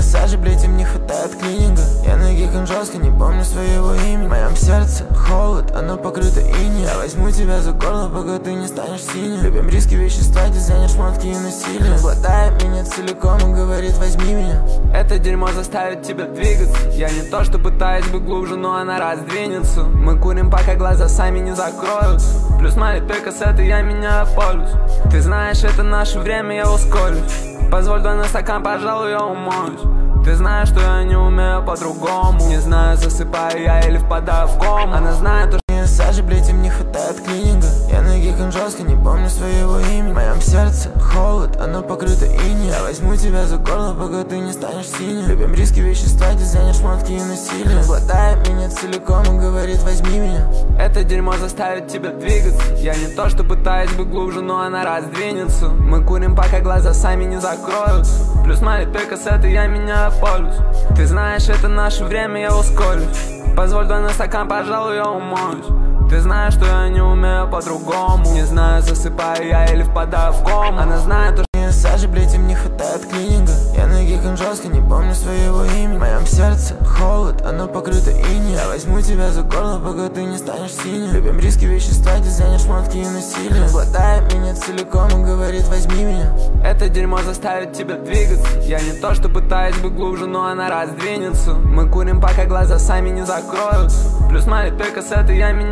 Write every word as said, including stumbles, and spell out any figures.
Сажи, блять, им не хватает клининга. Я на гикон жестко, не помню своего имени. В моем сердце холод, оно покрыто инеем. Я возьму тебя за горло, пока ты не станешь синим. Любим риски, вещества, дизайнер, шмотки и насилие. Глотает меня целиком и говорит: возьми меня. Это дерьмо заставит тебя двигаться. Я не то, что пытаюсь быть глубже, но она раздвинется. Мы курим, пока глаза сами не закроются. Плюс смотри, только с этой я меняю полюс. Ты знаешь, это наше время, я ускорюсь. Позволь двойной стакан, пожалуй, я умоюсь. Ты знаешь, что я не умею по-другому. Не знаю, засыпаю я или впадаю в кому. Она знает, что Сажи, блять, им не хватает клининга. Я на гикон жестко, не помню своего имени. В моем сердце холод, оно покрыто инеем. Я возьму тебя за горло, пока ты не станешь синим. Любим риски, вещества, дизайнер, шмотки и насилие. Глотает меня целиком и говорит: возьми меня. это дерьмо заставит тебя двигаться. Я не то, что пытаюсь быть глубже, но она раздвинется. Мы курим, пока глаза сами не закроются. Плюс смотри, только с этой я меняю полюс. Ты знаешь, это наше время, я ускорюсь. Позволь двойной стакан, пожалуй, я умоюсь. Ты знаешь, что я не умею по-другому. Не знаю, засыпаю я или впадаю в кому. Она знает, что Сажи, блять, им не хватает клининга. Я на гикон жестко, не помню своего имени. В моем сердце холод, оно покрыто инеем. Я возьму тебя за горло, пока ты не станешь синим. Любим риски, вещества, дизайнер, шмотки и насилие. Глотает меня целиком и говорит: возьми меня. это дерьмо заставит тебя двигаться. Я не то, что пытаюсь быть глубже, но она раздвинется. Мы курим, пока глаза сами не закроются. Плюс смотри, только с этой я меняю.